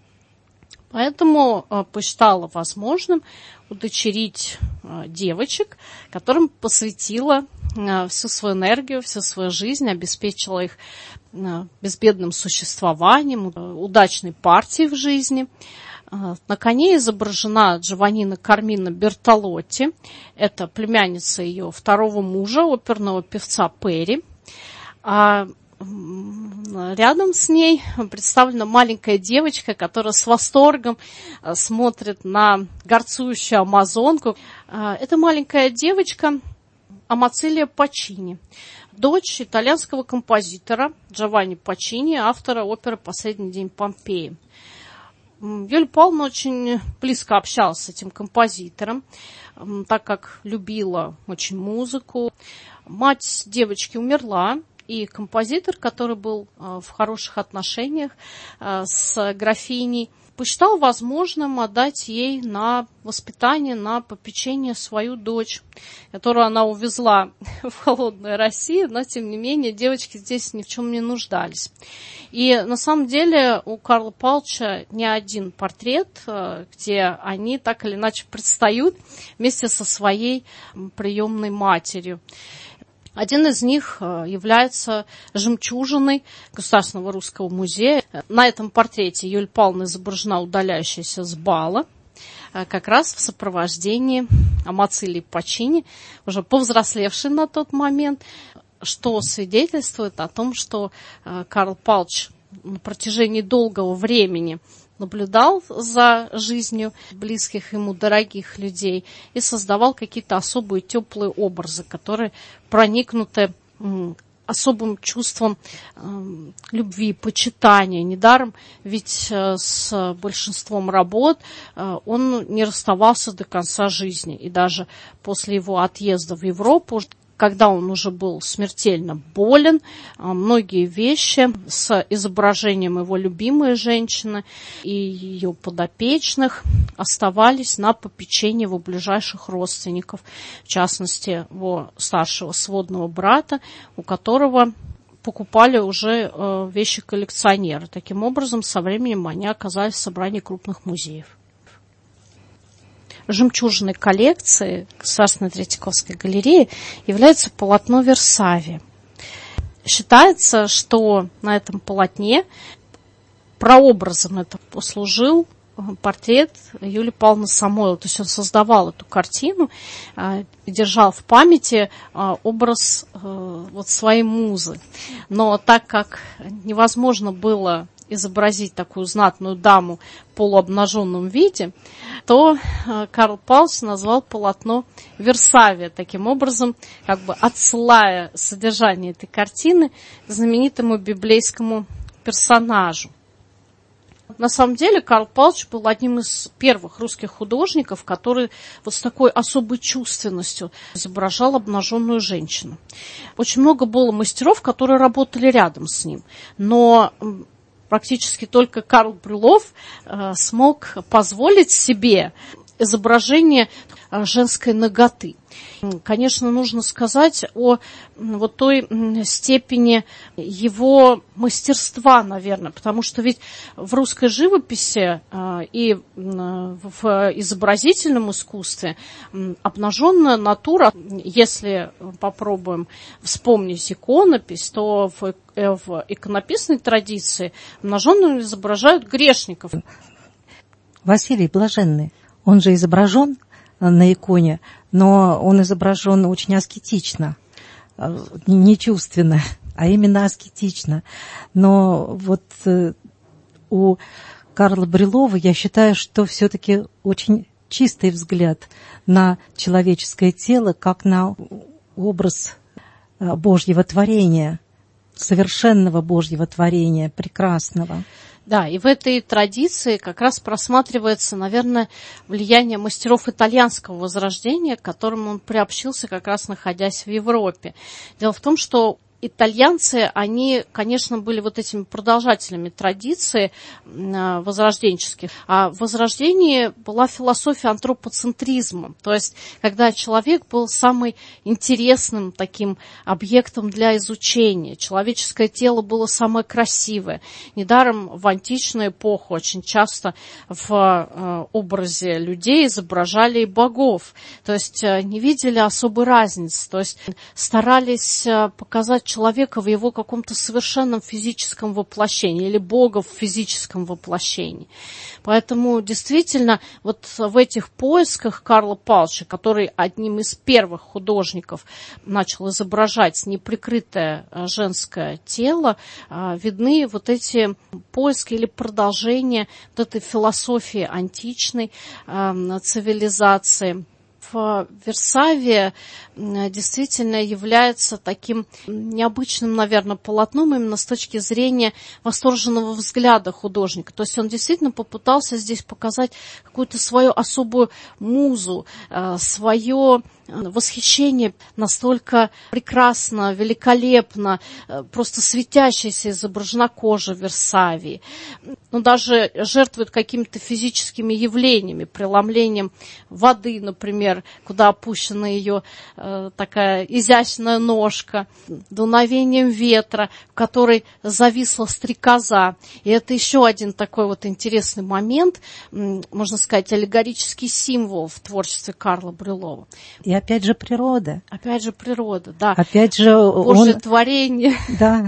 Поэтому посчитала возможным удочерить девочек, которым посвятила всю свою энергию, всю свою жизнь, обеспечила их безбедным существованием, удачной партией в жизни. На коне изображена Джованнина Кармина Бертолотти. Это племянница ее второго мужа, оперного певца Перри. А рядом с ней представлена маленькая девочка, которая с восторгом смотрит на горцующую амазонку. Это маленькая девочка Амацилия Паччини, дочь итальянского композитора Джованни Паччини, автора оперы «Последний день Помпеи». Юлия Павловна очень близко общалась с этим композитором, так как любила очень музыку. Мать девочки умерла, и композитор, который был в хороших отношениях с графиней, посчитал возможным отдать ей на воспитание, на попечение свою дочь, которую она увезла в холодную Россию, но, тем не менее, девочки здесь ни в чем не нуждались. И, на самом деле, у Карла Павловича не один портрет, где они так или иначе предстают вместе со своей приемной матерью. Один из них является жемчужиной Государственного русского музея. На этом портрете Юлия Павловна изображена удаляющаяся с бала, как раз в сопровождении Амацилии Паччини, уже повзрослевшей на тот момент, что свидетельствует о том, что Карл Павлович на протяжении долгого времени наблюдал за жизнью близких ему, дорогих людей и создавал какие-то особые теплые образы, которые проникнуты особым чувством любви, почитания. Недаром, ведь с большинством работ он не расставался до конца жизни. И даже после его отъезда в Европу, когда он уже был смертельно болен, многие вещи с изображением его любимой женщины и ее подопечных оставались на попечении его ближайших родственников, в частности, его старшего сводного брата, у которого покупали уже вещи коллекционеры. Таким образом, со временем они оказались в собрании крупных музеев. Жемчужиной коллекции Государственной Третьяковской галереи является полотно Версавия. Считается, что на этом полотне прообразом это послужил портрет Юлии Павловны Самойловой. То есть он создавал эту картину и держал в памяти образ вот своей музы. Но так как невозможно было изобразить такую знатную даму в полуобнаженном виде, то Карл Павлович назвал полотно Версавия, таким образом, как бы отсылая содержание этой картины к знаменитому библейскому персонажу. На самом деле Карл Павлович был одним из первых русских художников, который вот с такой особой чувственностью изображал обнаженную женщину. Очень много было мастеров, которые работали рядом с ним, но практически только Карл Брюллов э, смог позволить себе изображение женской наготы. Конечно, нужно сказать о вот той степени его мастерства, наверное, потому что ведь в русской живописи и в изобразительном искусстве обнаженная натура, если попробуем вспомнить иконопись, то в, в иконописной традиции обнаженными изображают грешников. Василий Блаженный, он же изображен на иконе, но он изображен очень аскетично, не чувственно, а именно аскетично. Но вот у Карла Брюллова, я считаю, что все-таки очень чистый взгляд на человеческое тело, как на образ Божьего творения, совершенного Божьего творения, прекрасного. Да, и в этой традиции как раз просматривается, наверное, влияние мастеров итальянского возрождения, к которым он приобщился, как раз находясь в Европе. Дело в том, что итальянцы, они, конечно, были вот этими продолжателями традиции возрожденческих. А в Возрождении была философия антропоцентризма, то есть когда человек был самым интересным таким объектом для изучения. Человеческое тело было самое красивое. Недаром в античную эпоху очень часто в образе людей изображали и богов, то есть не видели особой разницы, то есть старались показать человека в его каком-то совершенном физическом воплощении или Бога в физическом воплощении. Поэтому действительно вот в этих поисках Карла Палыча, который одним из первых художников начал изображать неприкрытое женское тело, видны вот эти поиски или продолжение вот этой философии античной цивилизации. В Версаве действительно является таким необычным, наверное, полотном именно с точки зрения восторженного взгляда художника. То есть он действительно попытался здесь показать какую-то свою особую музу, свое восхищение, настолько прекрасно, великолепно, просто светящаяся изображена кожа Версавии. Но даже жертвует какими-то физическими явлениями, преломлением воды, например, куда опущена ее э, такая изящная ножка, дуновением ветра, в которой зависла стрекоза. И это еще один такой вот интересный момент, можно сказать, аллегорический символ в творчестве Карла Брюлова. И опять же природа. Опять же природа, да. Опять же Божье он... творение. Да.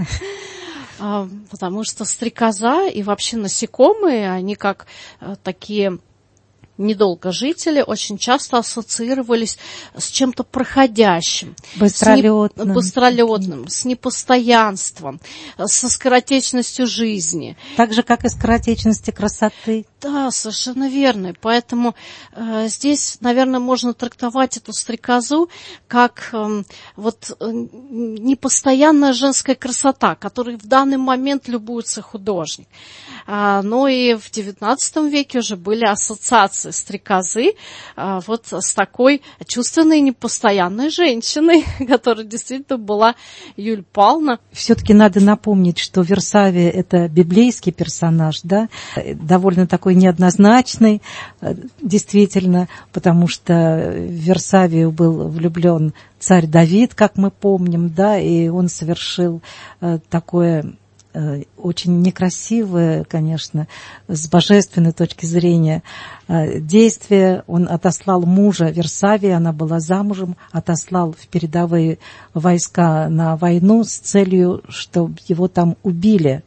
Потому что стрекоза и вообще насекомые, они как такие недолгожители очень часто ассоциировались с чем-то проходящим, быстролетным, с, не, быстролетным, с непостоянством, со скоротечностью жизни. Так же, как и скоротечности красоты. Да, совершенно верно. Поэтому э, здесь, наверное, можно трактовать эту стрекозу как э, вот э, непостоянная женская красота, которой в данный момент любуется художник. А, но и в девятнадцатом веке уже были ассоциации стрекозы а, вот с такой чувственной непостоянной женщиной, которая действительно была Юлия Павловна. Все-таки надо напомнить, что Версавия — это библейский персонаж, да, довольно такой неоднозначный, действительно, потому что в Версавию был влюблен царь Давид, как мы помним, да, и он совершил такое очень некрасивое, конечно, с божественной точки зрения действие. Он отослал мужа Версавии, она была замужем, отослал в передовые войска на войну с целью, чтобы его там убили.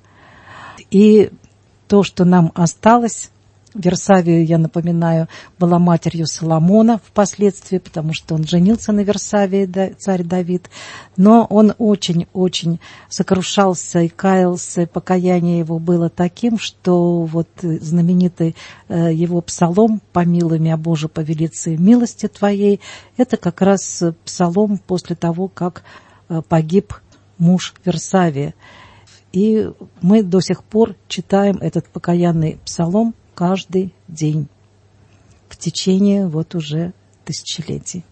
И то, что нам осталось, Версавия, я напоминаю, была матерью Соломона впоследствии, потому что он женился на Версавии, да, царь Давид. Но он очень-очень сокрушался и каялся, покаяние его было таким, что вот знаменитый э, его псалом «Помилуй меня, Боже, по велице милости Твоей», это как раз псалом после того, как э, погиб муж Версавии. И мы до сих пор читаем этот покаянный псалом каждый день в течение вот уже тысячелетий.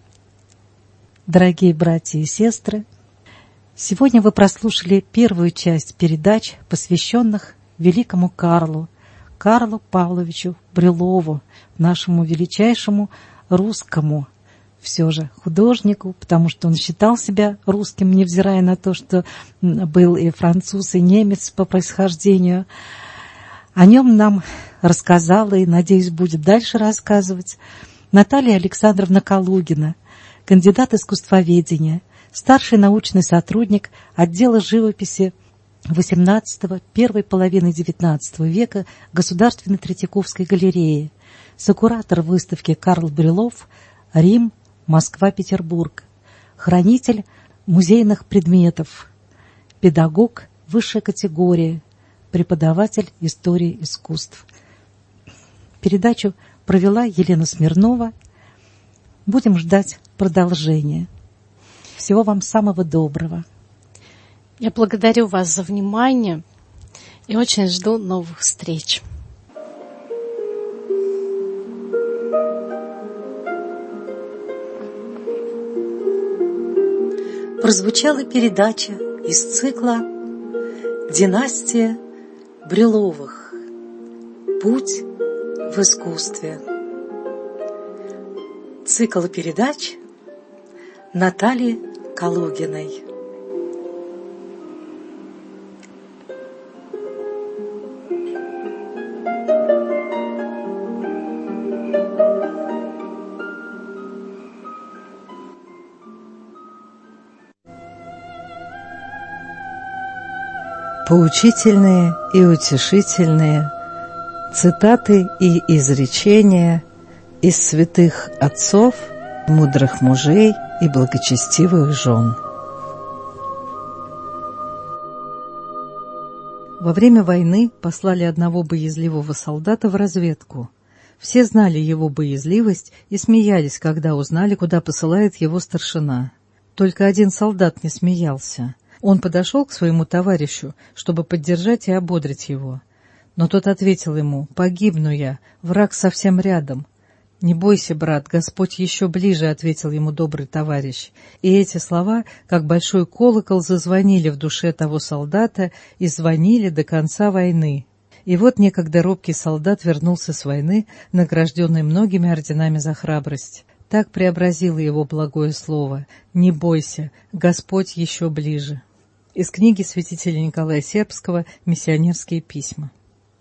Дорогие братья и сестры, сегодня вы прослушали первую часть передач, посвященных великому Карлу, Карлу Павловичу Брюлову, нашему величайшему русскому все же художнику, потому что он считал себя русским, невзирая на то, что был и француз, и немец по происхождению. О нем нам рассказала и, надеюсь, будет дальше рассказывать Наталья Александровна Калугина, кандидат искусствоведения, старший научный сотрудник отдела живописи восемнадцатого, первой половины девятнадцатого века Государственной Третьяковской галереи, сокуратор выставки «Карл Брюлов. Рим, Москва, Петербург», хранитель музейных предметов, педагог высшей категории, преподаватель истории искусств. Передачу провела Елена Смирнова. Будем ждать продолжения. Всего вам самого доброго. Я благодарю вас за внимание и очень жду новых встреч. Прозвучала передача из цикла «Династия Брюловых. Путь в искусстве». Цикл передач Натальи Калугиной. Поучительные и утешительные цитаты и изречения из святых отцов, мудрых мужей и благочестивых жен. Во время войны послали одного боязливого солдата в разведку. Все знали его боязливость и смеялись, когда узнали, куда посылает его старшина. Только один солдат не смеялся. Он подошел к своему товарищу, чтобы поддержать и ободрить его. Но тот ответил ему: «Погибну я, враг совсем рядом». «Не бойся, брат, Господь еще ближе», — ответил ему добрый товарищ. И эти слова, как большой колокол, зазвонили в душе того солдата и звонили до конца войны. И вот некогда робкий солдат вернулся с войны, награжденный многими орденами за храбрость. Так преобразило его благое слово: «Не бойся, Господь еще ближе». Из книги святителя Николая Сербского «Миссионерские письма».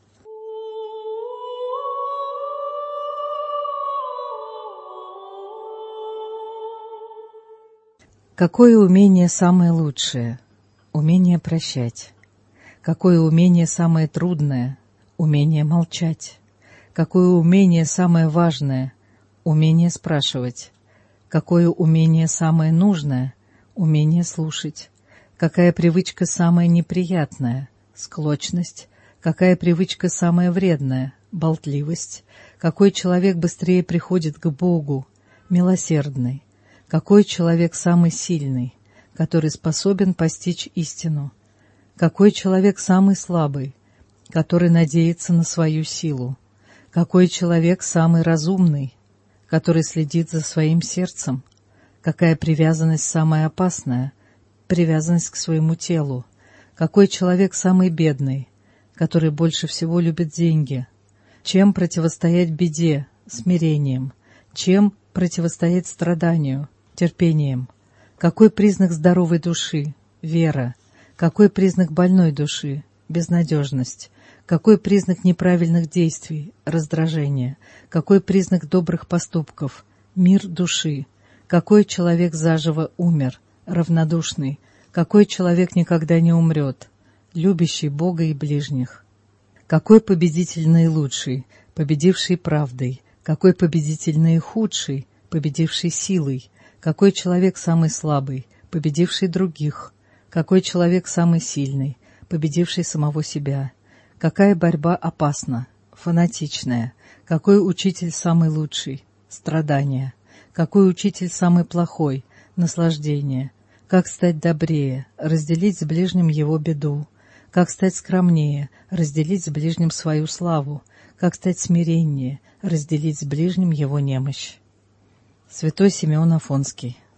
Какое умение самое лучшее? Умение прощать. Какое умение самое трудное? Умение молчать. Какое умение самое важное? Умение спрашивать. Какое умение самое нужное? Умение слушать. Какая привычка самая неприятная? Склочность. Какая привычка самая вредная? Болтливость. Какой человек быстрее приходит к Богу? Милосердный. Какой человек самый сильный, который способен постичь истину? Какой человек самый слабый, который надеется на свою силу? Какой человек самый разумный, который следит за своим сердцем? Какая привязанность самая опасная? Привязанность к своему телу. Какой человек самый бедный, который больше всего любит деньги? Чем противостоять беде? Смирением. Чем противостоять страданию? Терпением. Какой признак здоровой души? Вера. Какой признак больной души? Безнадежность. Какой признак неправильных действий? Раздражение. Какой признак добрых поступков? Мир души. Какой человек заживо умер? Равнодушный. Какой человек никогда не умрет? Любящий Бога и ближних. Какой победитель наилучший? Победивший правдой. Какой победитель наихудший? Победивший силой. Какой человек самый слабый? Победивший других. Какой человек самый сильный? Победивший самого себя. Какая борьба опасна? Фанатичная. Какой учитель самый лучший? Страдания. Какой учитель самый плохой? Наслаждение. Как стать добрее? Разделить с ближним его беду. Как стать скромнее? Разделить с ближним свою славу. Как стать смиреннее? Разделить с ближним его немощь. Святой Симеон Афонский.